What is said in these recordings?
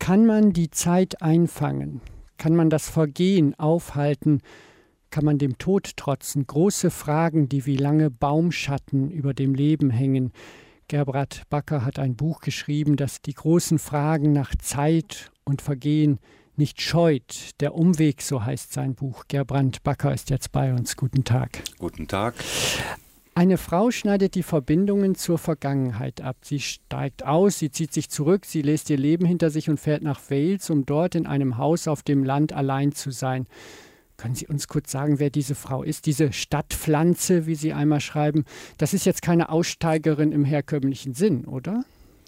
Kann man die Zeit einfangen? Kann man das Vergehen aufhalten? Kann man dem Tod trotzen? Große Fragen, die wie lange Baumschatten über dem Leben hängen. Gerbrand Bakker hat ein Buch geschrieben, das die großen Fragen nach Zeit und Vergehen nicht scheut. Der Umweg, so heißt sein Buch. Gerbrand Bakker ist jetzt bei uns. Guten Tag. Guten Tag. Eine Frau schneidet die Verbindungen zur Vergangenheit ab. Sie steigt aus, sie zieht sich zurück, sie lässt ihr Leben hinter sich und fährt nach Wales, um dort in einem Haus auf dem Land allein zu sein. Können Sie uns kurz sagen, wer diese Frau ist? Diese Stadtpflanze, wie Sie einmal schreiben, das ist jetzt keine Aussteigerin im herkömmlichen Sinn, oder?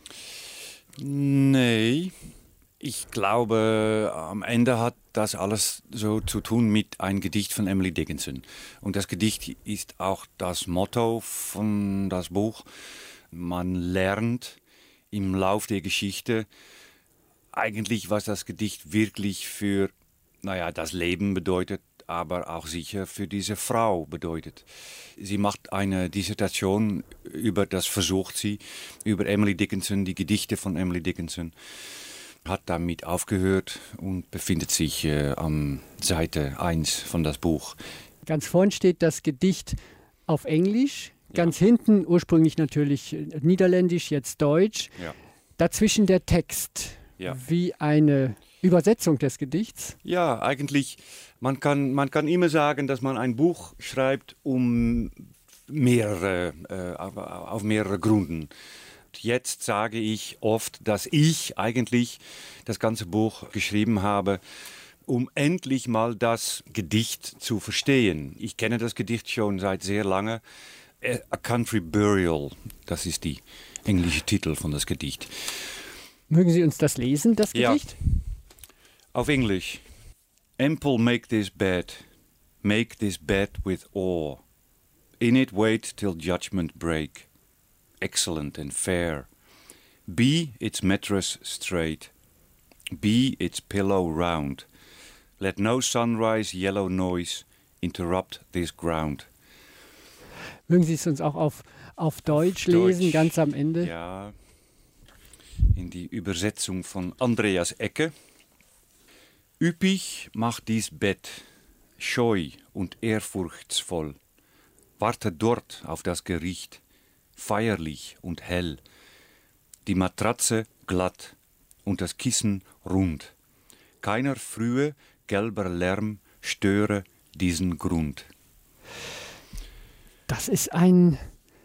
Nee, ich glaube, am Ende hat das alles so zu tun mit einem Gedicht von Emily Dickinson. Und das Gedicht ist auch das Motto von das Buch. Man lernt im Lauf der Geschichte eigentlich, was das Gedicht wirklich für das Leben bedeutet, aber auch sicher für diese Frau bedeutet. Sie macht eine Dissertation versucht sie, über Emily Dickinson, die Gedichte von Emily Dickinson, hat damit aufgehört und befindet sich an Seite 1 von das Buch. Ganz vorn steht das Gedicht auf Englisch, ganz hinten ursprünglich natürlich Niederländisch, jetzt Deutsch. Ja. Dazwischen der Text, wie eine Übersetzung des Gedichts? Ja, eigentlich, man kann immer sagen, dass man ein Buch schreibt, auf mehrere Gründen. Jetzt sage ich oft, dass ich eigentlich das ganze Buch geschrieben habe, um endlich mal das Gedicht zu verstehen. Ich kenne das Gedicht schon seit sehr lange. A Country Burial, das ist die englische Titel von das Gedicht. Mögen Sie uns das lesen, das Gedicht? Ja. Auf Englisch. Ample make this bed with awe. In it wait till judgment break. Excellent and fair. Be its mattress straight. Be its pillow round. Let no sunrise yellow noise interrupt this ground. Mögen Sie es uns auch auf Deutsch lesen, ganz am Ende? Ja, in die Übersetzung von Andreas Ecke. Üppig macht dies Bett, scheu und ehrfurchtsvoll. Warte dort auf das Gericht, feierlich und hell. Die Matratze glatt und das Kissen rund. Keiner frühe gelber Lärm störe diesen Grund. Das ist ein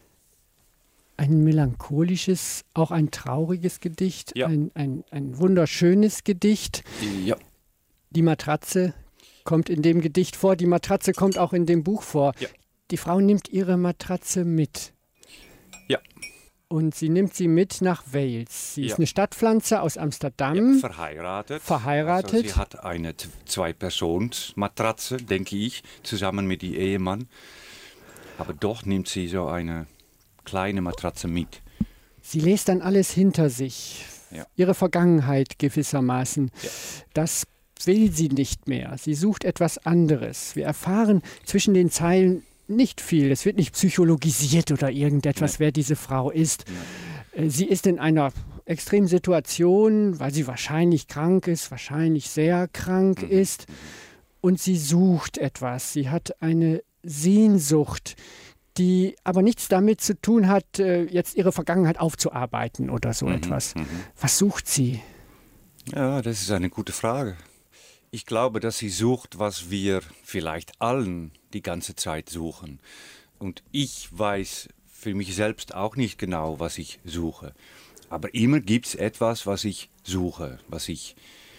melancholisches, auch ein trauriges Gedicht, ja. ein wunderschönes Gedicht. Ja. Die Matratze kommt in dem Gedicht vor, die Matratze kommt auch in dem Buch vor. Ja. Die Frau nimmt ihre Matratze mit. Ja. Und sie nimmt sie mit nach Wales. Sie ist eine Stadtpflanze aus Amsterdam. Ja, verheiratet. Also sie hat eine 2-Personen-Matratze, denke ich, zusammen mit ihrem Ehemann. Aber doch nimmt sie so eine kleine Matratze mit. Sie lässt dann alles hinter sich. Ja. Ihre Vergangenheit gewissermaßen. Ja. Das will sie nicht mehr. Sie sucht etwas anderes. Wir erfahren zwischen den Zeilen nicht viel. Es wird nicht psychologisiert oder irgendetwas, wer diese Frau ist. Sie ist in einer extremen Situation, weil sie wahrscheinlich krank ist, wahrscheinlich sehr krank ist. Und sie sucht etwas. Sie hat eine Sehnsucht, die aber nichts damit zu tun hat, jetzt ihre Vergangenheit aufzuarbeiten oder so etwas. Was sucht sie? Ja, das ist eine gute Frage. Ich glaube, dass sie sucht, was wir vielleicht allen die ganze Zeit suchen. Und ich weiß für mich selbst auch nicht genau, was ich suche. Aber immer gibt es etwas, was ich suche, was ich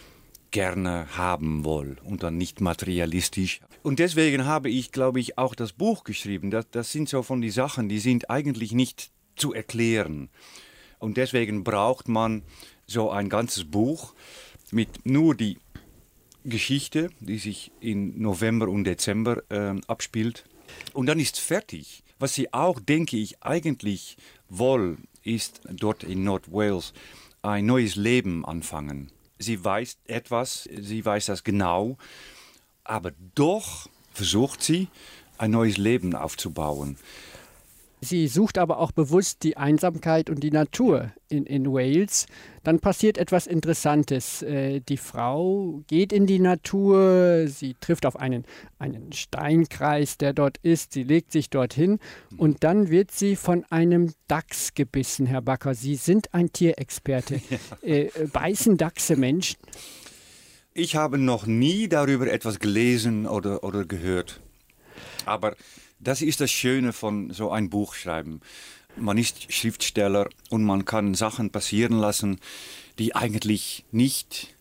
gerne haben will und dann nicht materialistisch. Und deswegen habe ich, glaube ich, auch das Buch geschrieben. Das sind so von die Sachen, die sind eigentlich nicht zu erklären. Und deswegen braucht man so ein ganzes Buch mit nur die Geschichte, die sich in November und Dezember abspielt. Und dann ist fertig. Was sie auch, denke ich, eigentlich wollen, ist dort in Nordwales ein neues Leben anfangen. Sie weiß etwas, sie weiß das genau, aber doch versucht sie, ein neues Leben aufzubauen. Sie sucht aber auch bewusst die Einsamkeit und die Natur in Wales. Dann passiert etwas Interessantes. Die Frau geht in die Natur, sie trifft auf einen Steinkreis, der dort ist, sie legt sich dorthin und dann wird sie von einem Dachs gebissen, Herr Backer. Sie sind ein Tierexperte. Ja. Beißen Dachse Menschen? Ich habe noch nie darüber etwas gelesen oder gehört. Aber das ist das Schöne von so ein Buch schreiben. Man ist Schriftsteller und man kann Sachen passieren lassen, die eigentlich nicht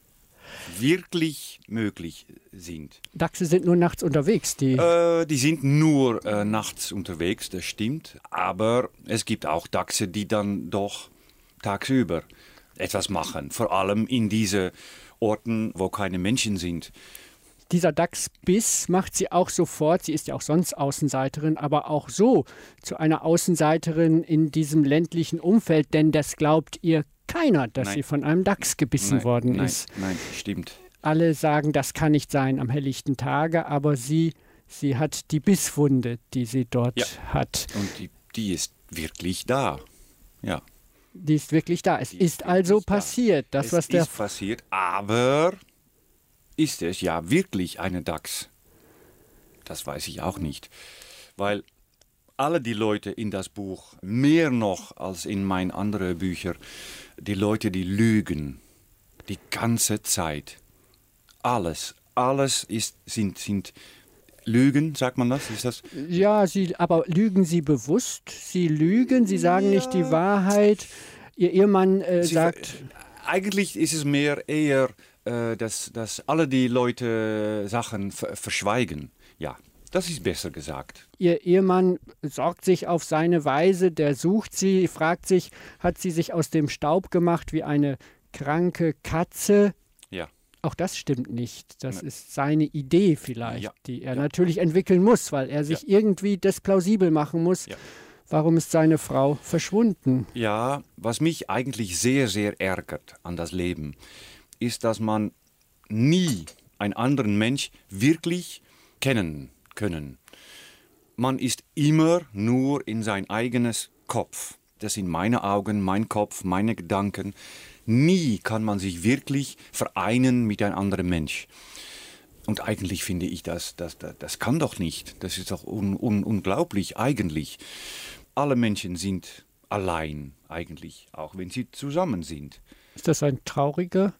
wirklich möglich sind. Dachse sind nur nachts unterwegs? Die sind nur nachts unterwegs, das stimmt. Aber es gibt auch Dachse, die dann doch tagsüber etwas machen. Vor allem in diese Orten, wo keine Menschen sind. Dieser Dachsbiss macht sie auch sofort, sie ist ja auch sonst Außenseiterin, aber auch so zu einer Außenseiterin in diesem ländlichen Umfeld, denn das glaubt ihr keiner, dass sie von einem Dachs gebissen worden ist. Nein, stimmt. Alle sagen, das kann nicht sein am helllichten Tage, aber sie hat die Bisswunde, die sie dort hat. Und die ist wirklich da, ja. Die ist wirklich da. Es ist also passiert. Es ist passiert, aber ist es ja wirklich eine Dachs? Das weiß ich auch nicht. Weil alle die Leute in das Buch, mehr noch als in meinen anderen Büchern, die Leute, die lügen, die ganze Zeit. Alles sind Lügen, sagt man das? Ist das? Ja, aber lügen Sie bewusst? Sie lügen, Sie sagen nicht die Wahrheit. Ihr Ehemann sagt... Eigentlich ist es eher, dass alle die Leute Sachen verschweigen. Ja, das ist besser gesagt. Ihr Ehemann sorgt sich auf seine Weise, der sucht sie, fragt sich, hat sie sich aus dem Staub gemacht wie eine kranke Katze? Ja. Auch das stimmt nicht. Das ist seine Idee vielleicht, die er natürlich entwickeln muss, weil er sich irgendwie das plausibel machen muss. Ja. Warum ist seine Frau verschwunden? Ja, was mich eigentlich sehr, sehr ärgert an das Leben, ist, dass man nie einen anderen Mensch wirklich kennen können. Man ist immer nur in sein eigenes Kopf. Das sind meine Augen, mein Kopf, meine Gedanken. Nie kann man sich wirklich vereinen mit einem anderen Mensch. Und eigentlich finde ich, das kann doch nicht. Das ist doch unglaublich eigentlich. Alle Menschen sind allein eigentlich, auch wenn sie zusammen sind. Ist das eine traurige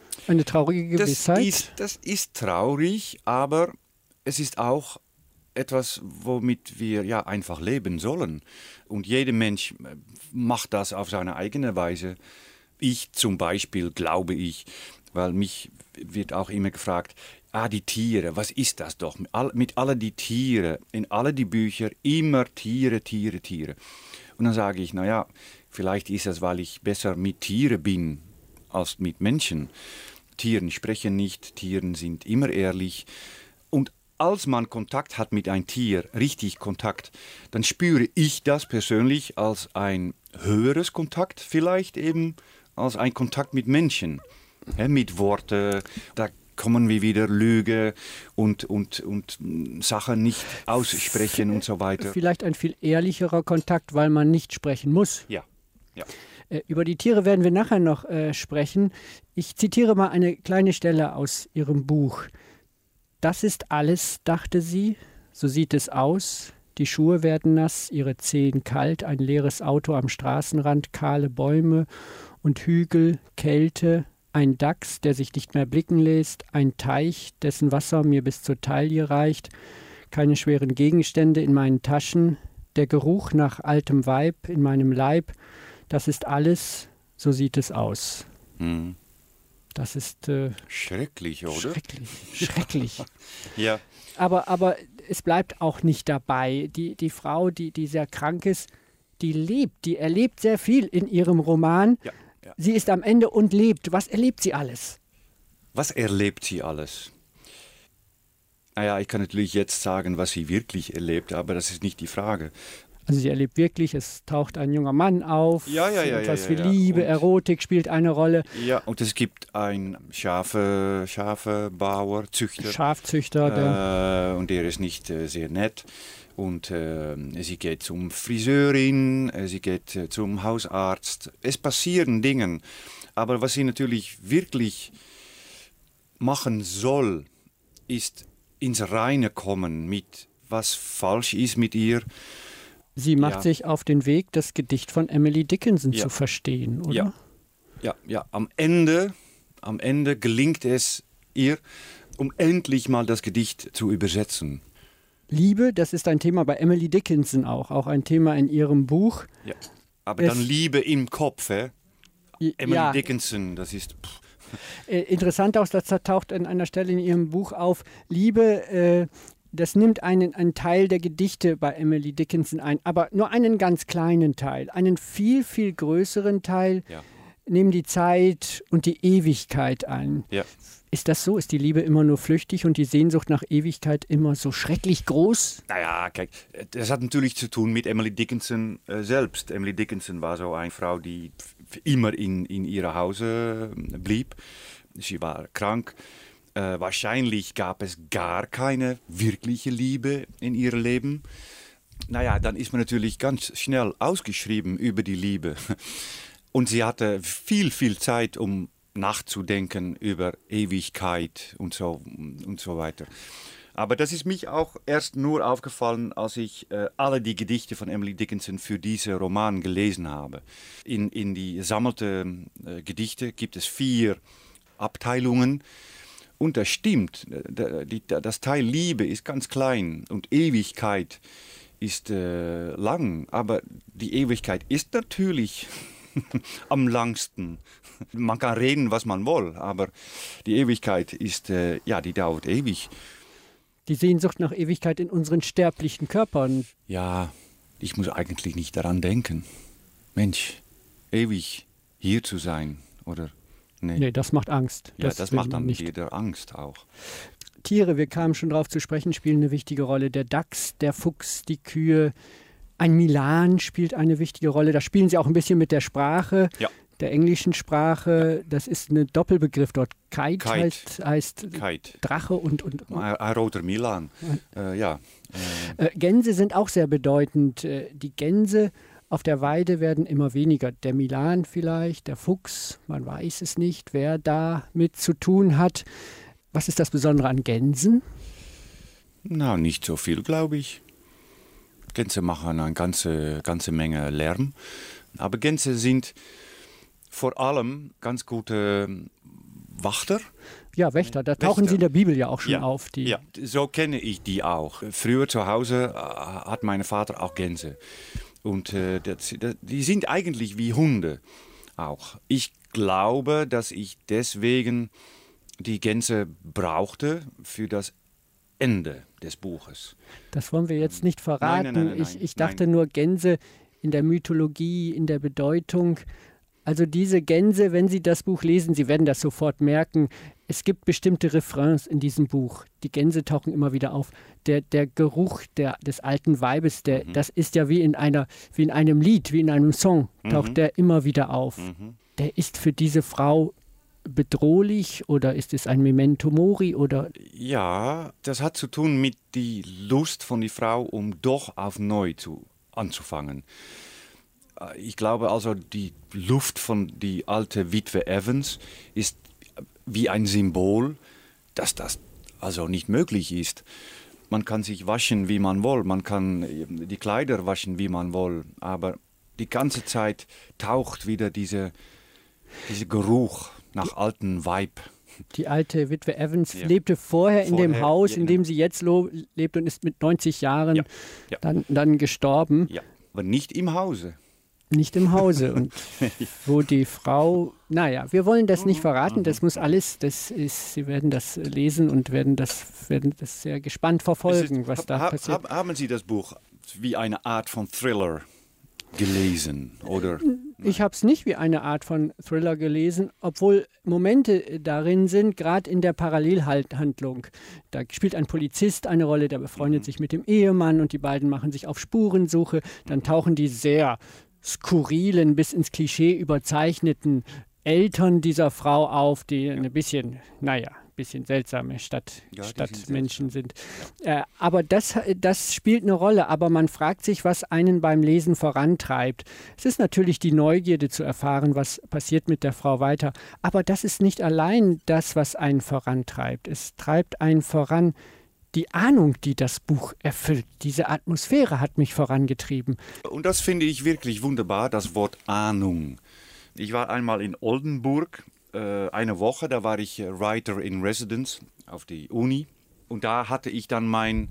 Gewissheit? Das ist traurig, aber es ist auch etwas, womit wir einfach leben sollen. Und jeder Mensch macht das auf seine eigene Weise. Ich zum Beispiel, glaube ich, weil mich wird auch immer gefragt, die Tiere, was ist das doch? Mit all die Tiere, in alle die Bücher, immer Tiere. Und dann sage ich, vielleicht ist es, weil ich besser mit Tieren bin als mit Menschen. Tieren sprechen nicht, Tieren sind immer ehrlich. Und als man Kontakt hat mit einem Tier, richtig Kontakt, dann spüre ich das persönlich als ein höheres Kontakt, vielleicht eben als ein Kontakt mit Menschen. Mit Worten, da kommen wir wieder Lüge und Sachen nicht aussprechen und so weiter. Vielleicht ein viel ehrlicherer Kontakt, weil man nicht sprechen muss. Ja. Über die Tiere werden wir nachher noch sprechen. Ich zitiere mal eine kleine Stelle aus Ihrem Buch. Das ist alles, dachte sie, so sieht es aus. Die Schuhe werden nass, ihre Zehen kalt, ein leeres Auto am Straßenrand, kahle Bäume und Hügel, Kälte, ein Dachs, der sich nicht mehr blicken lässt, ein Teich, dessen Wasser mir bis zur Taille reicht, keine schweren Gegenstände in meinen Taschen, der Geruch nach altem Weib in meinem Leib, das ist alles, so sieht es aus. Mhm. Das ist schrecklich, oder? Schrecklich. Ja. Aber es bleibt auch nicht dabei. Die Frau, die sehr krank ist, die erlebt sehr viel in ihrem Roman. Ja. Sie ist am Ende und lebt. Was erlebt sie alles? Was erlebt sie alles? Ich kann natürlich jetzt sagen, was sie wirklich erlebt, aber das ist nicht die Frage. Also sie erlebt wirklich, es taucht ein junger Mann auf, etwas wie Liebe, und Erotik spielt eine Rolle. Ja, und es gibt einen Schafebauer, Züchter. Schafzüchter. Und der ist nicht sehr nett. Und sie geht zum Friseurin, sie geht zum Hausarzt. Es passieren Dinge. Aber was sie natürlich wirklich machen soll, ist ins Reine kommen mit, was falsch ist mit ihr. Sie macht sich auf den Weg, das Gedicht von Emily Dickinson zu verstehen, oder? Ja. Am Ende gelingt es ihr, um endlich mal das Gedicht zu übersetzen. Liebe, das ist ein Thema bei Emily Dickinson auch ein Thema in ihrem Buch. Ja, aber dann Liebe im Kopf, Emily Dickinson, das ist... Interessant auch, das taucht an einer Stelle in ihrem Buch auf. Liebe, das nimmt einen Teil der Gedichte bei Emily Dickinson ein, aber nur einen ganz kleinen Teil. Einen viel, viel größeren Teil nehmen die Zeit und die Ewigkeit ein. Ja. Ist das so? Ist die Liebe immer nur flüchtig und die Sehnsucht nach Ewigkeit immer so schrecklich groß? Naja, kijk, das hat natürlich zu tun mit Emily Dickinson selbst. Emily Dickinson war so eine Frau, die immer in ihrem Hause blieb. Sie war krank. Wahrscheinlich gab es gar keine wirkliche Liebe in ihrem Leben. Naja, dann ist man natürlich ganz schnell ausgeschrieben über die Liebe. Und sie hatte viel, viel Zeit, um nachzudenken über Ewigkeit und so weiter. Aber das ist mich auch erst nur aufgefallen, als ich alle die Gedichte von Emily Dickinson für diesen Roman gelesen habe. In die sammelte Gedichte gibt es 4 Abteilungen. Und das stimmt, das Teil Liebe ist ganz klein und Ewigkeit ist lang. Aber die Ewigkeit ist natürlich am langsten. Man kann reden, was man will, aber die Ewigkeit ist, die dauert ewig. Die Sehnsucht nach Ewigkeit in unseren sterblichen Körpern. Ja, ich muss eigentlich nicht daran denken. Mensch, ewig hier zu sein, oder? Nee, das macht Angst. Das macht dann wieder Angst auch. Tiere, wir kamen schon drauf zu sprechen, spielen eine wichtige Rolle. Der Dachs, der Fuchs, die Kühe. Ein Milan spielt eine wichtige Rolle. Da spielen sie auch ein bisschen mit der Sprache, der englischen Sprache. Das ist ein Doppelbegriff dort. Kite. heißt Kite. Drache und ein roter Milan. Gänse sind auch sehr bedeutend. Die Gänse auf der Weide werden immer weniger. Der Milan vielleicht, der Fuchs, man weiß es nicht, wer da mit zu tun hat. Was ist das Besondere an Gänsen? Na, nicht so viel, glaube ich. Gänse machen eine ganze Menge Lärm. Aber Gänse sind vor allem ganz gute Wächter. Ja, Wächter, da tauchen sie in der Bibel ja auch schon auf. Ja, so kenne ich die auch. Früher zu Hause hat mein Vater auch Gänse. Und die sind eigentlich wie Hunde auch. Ich glaube, dass ich deswegen die Gänse brauchte für das Ende des Buches. Das wollen wir jetzt nicht verraten. Nein, ich dachte nur Gänse in der Mythologie, in der Bedeutung. Also diese Gänse, wenn Sie das Buch lesen, Sie werden das sofort merken, es gibt bestimmte Refrains in diesem Buch. Die Gänse tauchen immer wieder auf. Der Geruch des alten Weibes, das ist ja wie in einem Lied, wie in einem Song, taucht der immer wieder auf. Der ist für diese Frau bedrohlich oder ist es ein Memento Mori? Oder? Ja, das hat zu tun mit der Lust von der Frau, um doch auf neu anzufangen. Ich glaube also, die Luft von der alten Witwe Evans ist wie ein Symbol, dass das also nicht möglich ist. Man kann sich waschen, wie man will, man kann die Kleider waschen, wie man will, aber die ganze Zeit taucht wieder dieser Geruch nach alten Weib. Die alte Witwe Evans lebte vorher in dem Haus, in dem sie jetzt lebt und ist mit 90 Jahren dann gestorben. Ja, aber nicht im Hause. Nicht im Hause. Und wo die Frau, wir wollen das nicht verraten, das muss alles, Sie werden das lesen und werden das sehr gespannt verfolgen, was da passiert. Haben Sie das Buch wie eine Art von Thriller gelesen, oder? Ich habe es nicht wie eine Art von Thriller gelesen, obwohl Momente darin sind, gerade in der Parallelhandlung. Da spielt ein Polizist eine Rolle, der befreundet sich mit dem Ehemann und die beiden machen sich auf Spurensuche. Dann tauchen die sehr skurrilen, bis ins Klischee überzeichneten Eltern dieser Frau auf, die ein bisschen, bisschen seltsame Stadtmenschen sind. Aber das spielt eine Rolle. Aber man fragt sich, was einen beim Lesen vorantreibt. Es ist natürlich die Neugierde zu erfahren, was passiert mit der Frau weiter. Aber das ist nicht allein das, was einen vorantreibt. Es treibt einen voran die Ahnung, die das Buch erfüllt. Diese Atmosphäre hat mich vorangetrieben. Und das finde ich wirklich wunderbar, das Wort Ahnung. Ich war einmal in Oldenburg, eine Woche, da war ich Writer in Residence auf die Uni. Und da hatte ich dann meine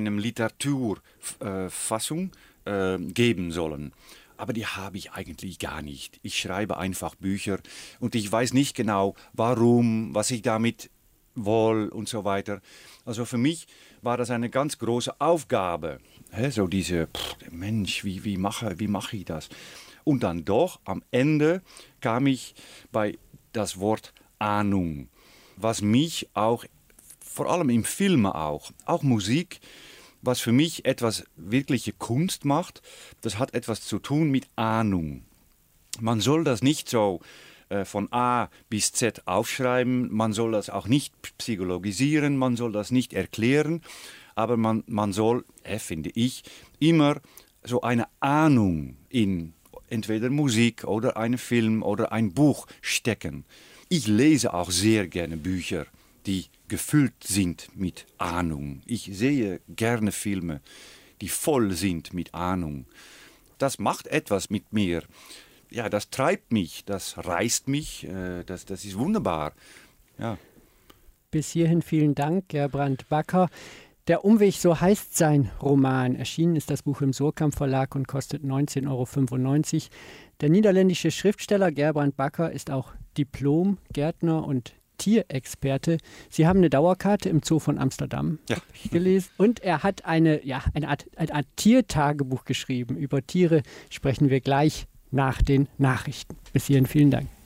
Literaturfassung geben sollen. Aber die habe ich eigentlich gar nicht. Ich schreibe einfach Bücher und ich weiß nicht genau, warum, was ich damit will und so weiter. Also für mich war das eine ganz große Aufgabe. So diese, Mensch, wie mache ich das? Und dann doch, am Ende kam ich bei das Wort Ahnung, was mich auch, vor allem im Film auch Musik, was für mich etwas wirkliche Kunst macht, das hat etwas zu tun mit Ahnung. Man soll das nicht so von A bis Z aufschreiben, man soll das auch nicht psychologisieren, man soll das nicht erklären, aber man soll, finde ich, immer so eine Ahnung in entweder Musik oder einen Film oder ein Buch stecken. Ich lese auch sehr gerne Bücher, die gefüllt sind mit Ahnung. Ich sehe gerne Filme, die voll sind mit Ahnung. Das macht etwas mit mir. Ja, das treibt mich, das reißt mich, das ist wunderbar. Ja. Bis hierhin vielen Dank, Gerbrand Bakker. Der Umweg, so heißt sein Roman. Erschienen ist das Buch im Surkamp Verlag und kostet 19,95 €. Der niederländische Schriftsteller Gerbrand Bakker ist auch Diplom-Gärtner und Tierexperte. Sie haben eine Dauerkarte im Zoo von Amsterdam, habe ich gelesen. Und er hat eine Art Tiertagebuch geschrieben. Über Tiere sprechen wir gleich nach den Nachrichten. Bis hierhin vielen Dank.